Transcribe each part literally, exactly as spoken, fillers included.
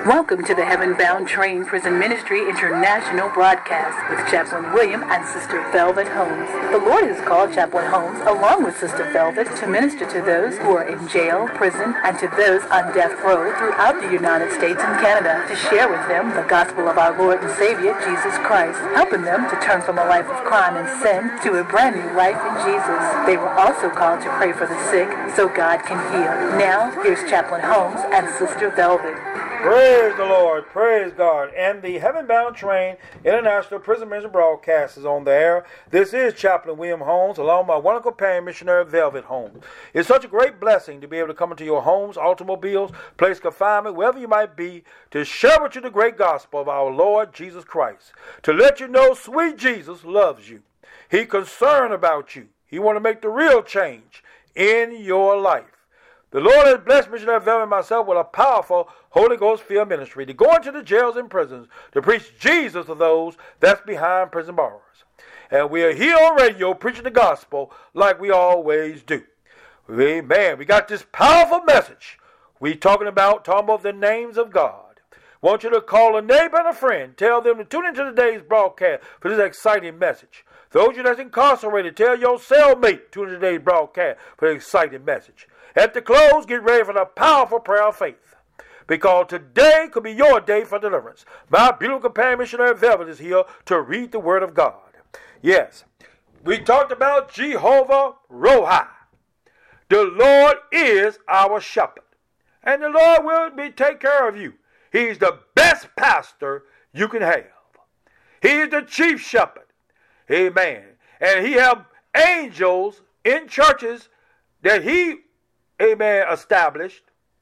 Welcome to the Heaven Bound Train Prison Ministry International broadcast with Chaplain William and Sister Velvet Holmes. The Lord has called Chaplain Holmes, along with Sister Velvet, to minister to those who are in jail, prison, and to those on death row throughout the United States and Canada, to share with them the gospel of our Lord and Savior, Jesus Christ, helping them to turn from a life of crime and sin to a brand new life in Jesus. They were also called to pray for the sick so God can heal. Now, here's Chaplain Holmes and Sister Velvet. Praise the Lord, praise God. And the Heaven Bound Train International Prison Ministry broadcast is on the air. This is Chaplain William Holmes, along with my wonderful companion, Missionary Velvet Holmes. It's such a great blessing to be able to come into your homes, automobiles, place confinement, wherever you might be, to share with you the great gospel of our Lord Jesus Christ. To let you know sweet Jesus loves you. He's concerned about you. He wants to make the real change in your life. The Lord has blessed Missionary Velvet and myself with a powerful Holy Ghost filled ministry to go into the jails and prisons to preach Jesus to those that's behind prison bars. And we are here on radio preaching the gospel like we always do. Amen. We got this powerful message. We talking about, talking about the names of God. Want you to call a neighbor and a friend. Tell them to tune into today's broadcast for this exciting message. Those of you that's incarcerated, tell your cellmate, tune into today's broadcast for this exciting message. At the close, get ready for the powerful prayer of faith. Because today could be your day for deliverance. My beautiful companion, Missionary Velvet, is here to read the Word of God. Yes, we talked about Jehovah Rohi. The Lord is our shepherd. And the Lord will be take care of you. He's the best pastor you can have. He is the chief shepherd. Amen. And he have angels in churches that he Amen, established,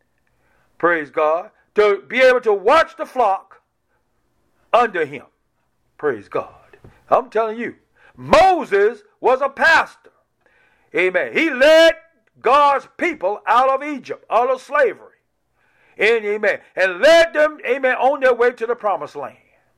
praise God, to be able to watch the flock under him, praise God. I'm telling you, Moses was a pastor, amen. He led God's people out of Egypt, out of slavery, and amen, and led them, amen, on their way to the promised land,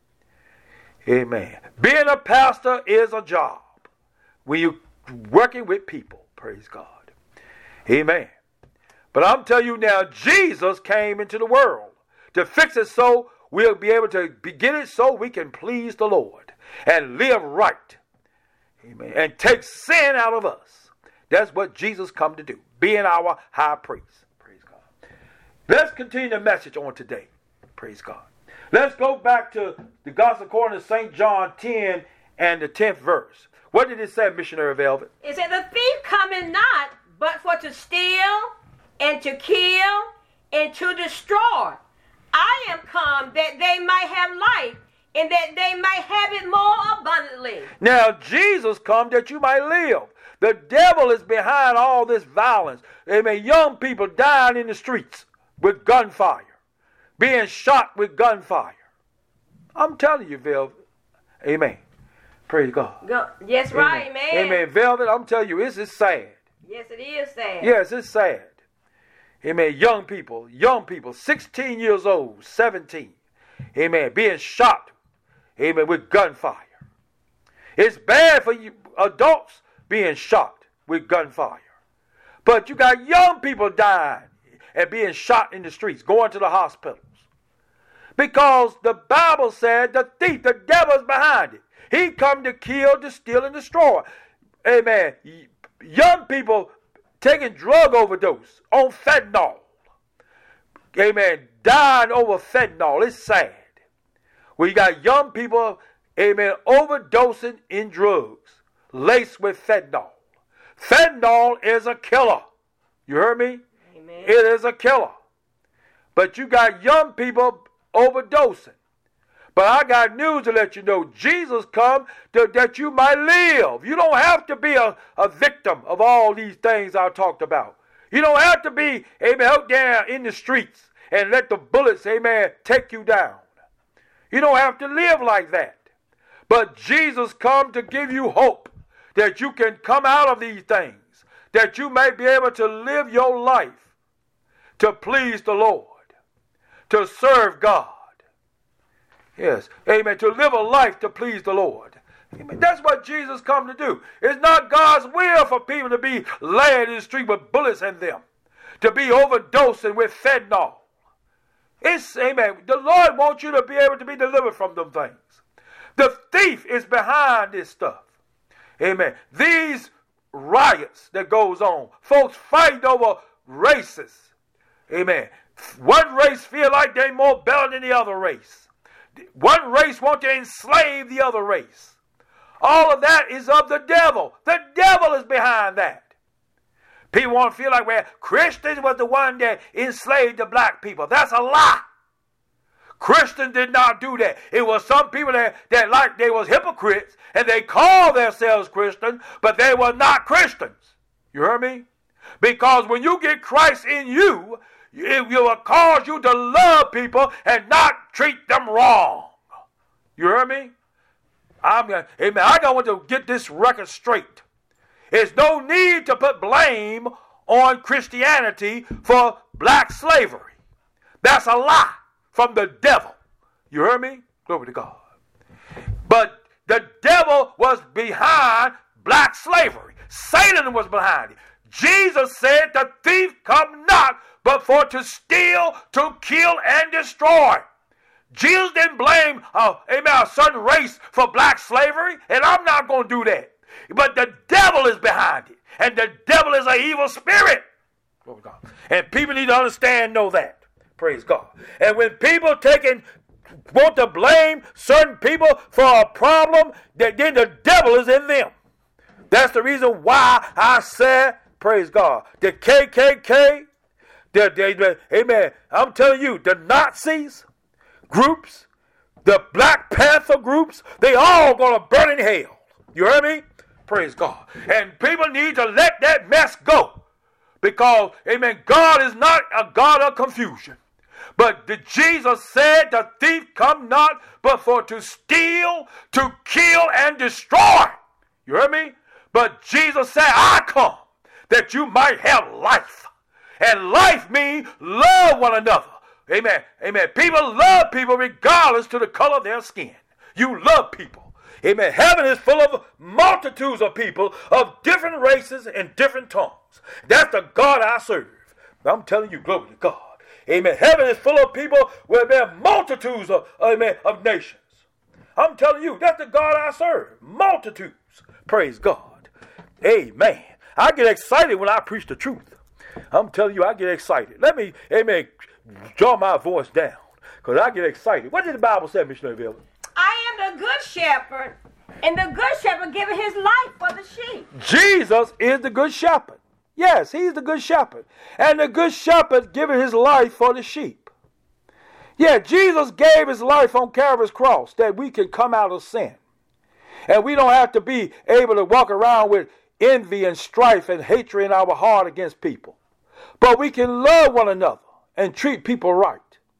amen. Being a pastor is a job when you're working with people, praise God, amen. But I'm telling you now, Jesus came into the world to fix it so we'll be able to begin it so we can please the Lord and live right. Amen. And take sin out of us. That's what Jesus come to do, being our high priest. Praise God. Let's continue the message on today. Praise God. Let's go back to the Gospel according to Saint John ten and the tenth verse. What did it say, Missionary Velvet? It said, the thief cometh not but for to steal, and to kill, and to destroy. I am come that they might have life, and that they might have it more abundantly. Now, Jesus come that you might live. The devil is behind all this violence. Amen. Young people dying in the streets with gunfire, being shot with gunfire. I'm telling you, Velvet. Amen. Praise God. Go. Yes, Amen. right, man. Amen. Velvet, I'm telling you, this is sad. Yes, it is sad. Yes, it's sad. Amen. Young people, young people, sixteen years old, seventeen, amen, being shot, amen, with gunfire. It's bad for you adults being shot with gunfire. But you got young people dying and being shot in the streets, going to the hospitals. Because the Bible said the thief, the devil is behind it. He come to kill, to steal, and destroy. Amen. Young people taking drug overdose on fentanyl. Amen. Dying over fentanyl. It's sad. Well, you got young people, amen, overdosing in drugs laced with fentanyl. Fentanyl is a killer. You heard me? Amen. It is a killer. But you got young people overdosing. But I got news to let you know. Jesus come to, that you might live. You don't have to be a, a victim of all these things I talked about. You don't have to be, amen, out there in the streets and let the bullets, amen, take you down. You don't have to live like that. But Jesus come to give you hope that you can come out of these things, that you may be able to live your life to please the Lord, to serve God. Yes, amen, to live a life to please the Lord. Amen. That's what Jesus come to do. It's not God's will for people to be laying in the street with bullets in them, to be overdosing with fentanyl. It's, amen, the Lord wants you to be able to be delivered from them things. The thief is behind this stuff. Amen. These riots that goes on, folks fighting over races. Amen. One race feel like they more better than the other race. One race want to enslave the other race. All of that is of the devil. The devil is behind that. People want to feel like, well, Christians was the one that enslaved the black people. That's a lie. Christians did not do that. It was some people that, that like they was hypocrites, and they called themselves Christians, but they were not Christians. You hear me? Because when you get Christ in you, it will cause you to love people and not treat them wrong. You hear me? I'm gonna, amen. I don't want to get this record straight. There's no need to put blame on Christianity for black slavery. That's a lie from the devil. You hear me? Glory to God. But the devil was behind black slavery. Satan was behind it. Jesus said, the thief come not but for to steal, to kill, and destroy. Jesus didn't blame uh, amen, a certain race for black slavery, and I'm not going to do that. But the devil is behind it. And the devil is an evil spirit. Oh God. And people need to understand and know that. Praise God. And when people taking want to blame certain people for a problem, then the devil is in them. That's the reason why I said, praise God, the K K K, the, the, amen, I'm telling you, the Nazis groups, the Black Panther groups, they all going to burn in hell. You hear me? Praise God. And people need to let that mess go. Because, amen, God is not a God of confusion. But the Jesus said, the thief come not but for to steal, to kill, and destroy. You hear me? But Jesus said, I come that you might have life. And life means love one another. Amen. Amen. People love people regardless to the color of their skin. You love people. Amen. Heaven is full of multitudes of people of different races and different tongues. That's the God I serve. I'm telling you, glory to God. Amen. Heaven is full of people where there are multitudes of, amen, of nations. I'm telling you, that's the God I serve. Multitudes. Praise God. Amen. I get excited when I preach the truth. I'm telling you, I get excited. Let me, amen, draw my voice down because I get excited. What did the Bible say, Missionary Velvet? I am the good shepherd, and the good shepherd giving his life for the sheep. Jesus is the good shepherd. Yes, he's the good shepherd. And the good shepherd giving his life for the sheep. Yeah, Jesus gave his life on Calvary's cross that we can come out of sin. And we don't have to be able to walk around with envy and strife and hatred in our heart against people. But we can love one another and treat people right.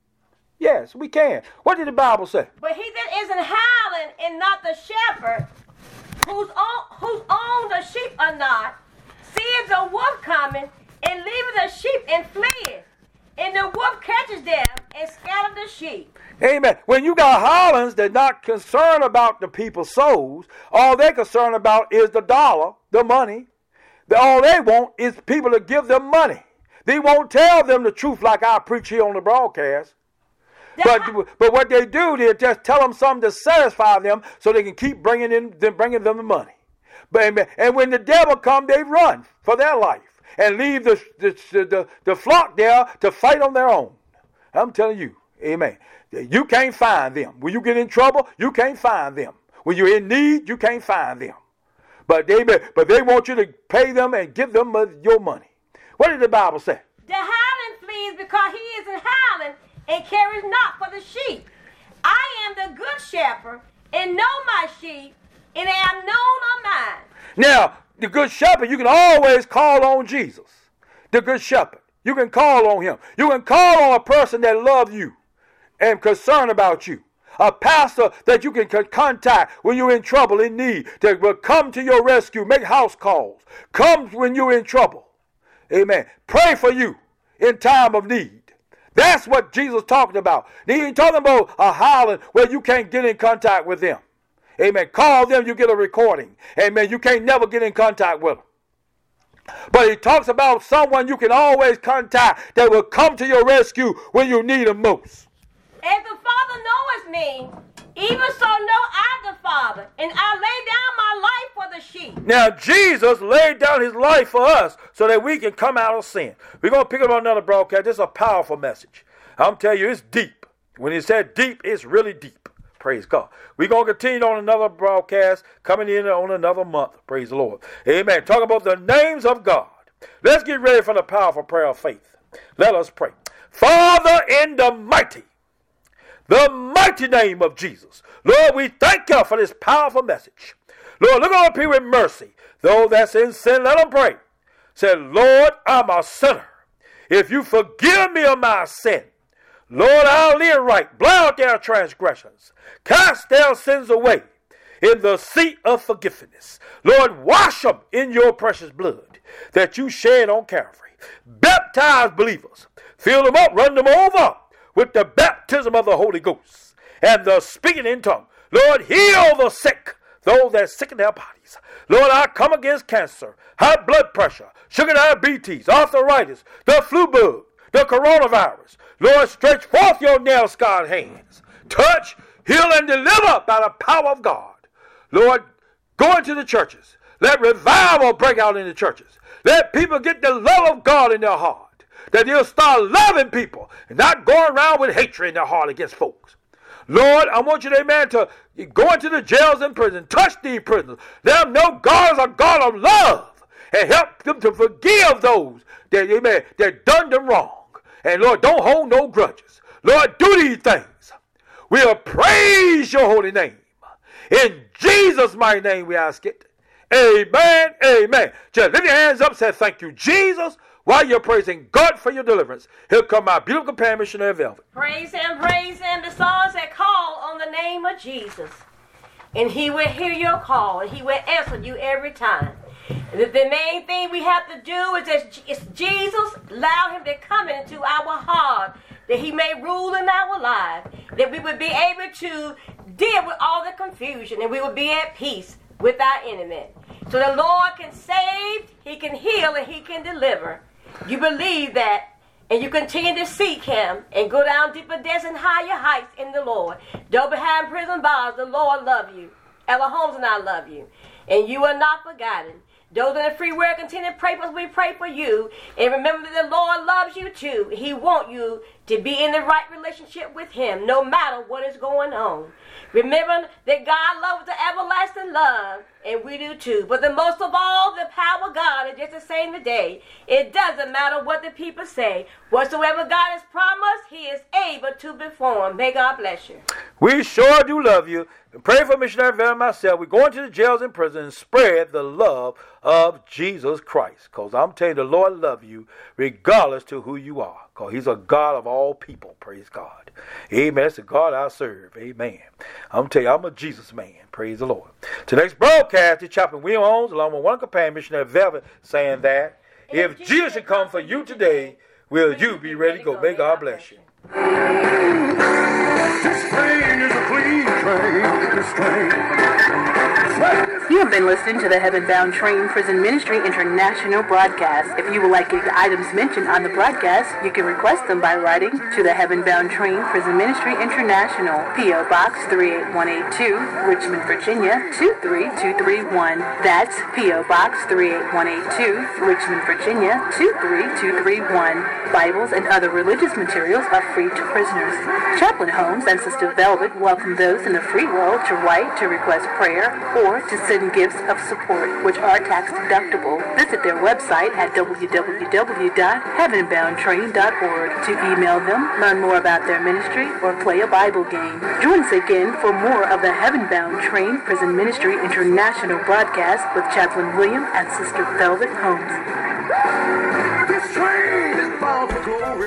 Yes, we can. What did the Bible say? But he that isn't howling and not the shepherd, whose own, whose own the sheep are not, seeth the wolf coming, and leaveth the sheep and fleeth. And the wolf catches them and scatters the sheep. Amen. When you got Hollands that not concerned about the people's souls, all they're concerned about is the dollar, the money. All they want is people to give them money. They won't tell them the truth like I preach here on the broadcast. But, but what they do, they just tell them something to satisfy them so they can keep bringing in, them, bringing them the money. But, and when the devil comes, they run for their life and leave the, the, the, the flock there to fight on their own. I'm telling you, amen. You can't find them. When you get in trouble, you can't find them. When you're in need, you can't find them. But they, but they want you to pay them and give them your money. What did the Bible say? The howling flees because he isn't howling and cares not for the sheep. I am the good shepherd and know my sheep, and they are known of mine. Now, the good shepherd, you can always call on Jesus. The good shepherd. You can call on him. You can call on a person that loves you and concerned about you. A pastor that you can contact when you're in trouble, in need, that will come to your rescue, make house calls. Come when you're in trouble. Amen. Pray for you in time of need. That's what Jesus talking about. He ain't talking about a howling where you can't get in contact with them. Amen. Call them, you get a recording. Amen. You can't never get in contact with them. But he talks about someone you can always contact that will come to your rescue when you need him most. As the Father knoweth me, even so know I the Father, and I lay down my life for the sheep. Now, Jesus laid down his life for us so that we can come out of sin. We're going to pick up on another broadcast. This is a powerful message. I'm telling you, it's deep. When he said deep, it's really deep. Praise God. We're going to continue on another broadcast coming in on another month. Praise the Lord. Amen. Talk about the names of God. Let's get ready for the powerful prayer of faith. Let us pray. Father, in the mighty, the mighty name of Jesus. Lord, we thank you for this powerful message. Lord, look on people with mercy. Those that's in sin, let them pray. Say, Lord, I'm a sinner. If you forgive me of my sin, Lord, I'll live right. Blot out their transgressions. Cast their sins away in the seat of forgiveness. Lord, wash them in your precious blood that you shed on Calvary. Baptize believers. Fill them up, run them over with the baptism of the Holy Ghost and the speaking in tongue. Lord, heal the sick, those that are sick in their bodies. Lord, I come against cancer, high blood pressure, sugar diabetes, arthritis, the flu bug, the coronavirus. Lord, stretch forth your nail-scarred hands. Touch, heal, and deliver by the power of God. Lord, go into the churches. Let revival break out in the churches. Let people get the love of God in their heart. That they'll start loving people and not going around with hatred in their heart against folks. Lord, I want you, amen, to go into the jails and prisons. Touch these prisoners. Let them know God is a God of love. And help them to forgive those that, amen, that done them wrong. And Lord, don't hold no grudges. Lord, do these things. We'll praise your holy name. In Jesus' mighty name we ask it. Amen, amen. Just lift your hands up and say thank you, Jesus, while you're praising God for your deliverance. Here come my beautiful companion, Missionary Velvet. Praise him, praise him, the songs that call on the name of Jesus. And he will hear your call, and he will answer you every time. The, the main thing we have to do is that it's Jesus, allow him to come into our heart, that he may rule in our lives, that we would be able to deal with all the confusion, and we would be at peace with our enemy. So the Lord can save, he can heal, and he can deliver. You believe that, and you continue to seek him and go down deeper depths and higher heights in the Lord. Though behind prison bars, the Lord love you. Ella Holmes and I love you. And you are not forgotten. Those in the free world continue to pray for us. We pray for you. And remember that the Lord loves you too. He wants you to be in the right relationship with him, no matter what is going on. Remember that God loves the everlasting love, and we do too. But the most of all, the power of God is just the same today. It doesn't matter what the people say. Whatsoever God has promised, he is able to perform. May God bless you. We sure do love you. And pray for Missionary Velvet and myself. We're going to the jails and prisons and spread the love of Jesus Christ. Because I'm telling you, the Lord loves you regardless to who you are. Because he's a God of all people. Praise God. Amen. That's the God I serve. Amen. I'm telling you, I'm a Jesus man. Praise the Lord. To the next broadcast is Chaplain William Holmes, along with one companion, Missionary Velvet, saying that if, if Jesus should come for you today, will you be ready to go? May God bless you. This train is a clean train. This train. You have been listening to the Heaven Bound Train Prison Ministry International broadcast. If you would like the items mentioned on the broadcast, you can request them by writing to the Heaven Bound Train Prison Ministry International, P O Box three eight one eight two, Richmond, Virginia two three two three one. That's P O Box three eight one eight two, Richmond, Virginia two three two three one. Bibles and other religious materials are free to prisoners. Chaplain Holmes and Sister Velvet welcome those in the free world to write to request prayer or to send gifts of support, which are tax deductible. Visit their website at w w w dot heaven bound train dot org to email them, learn more about their ministry, or play a Bible game. Join us again for more of the Heaven Bound Train Prison Ministry International broadcast with Chaplain William and Sister Velvet Holmes. This train is bound for glory.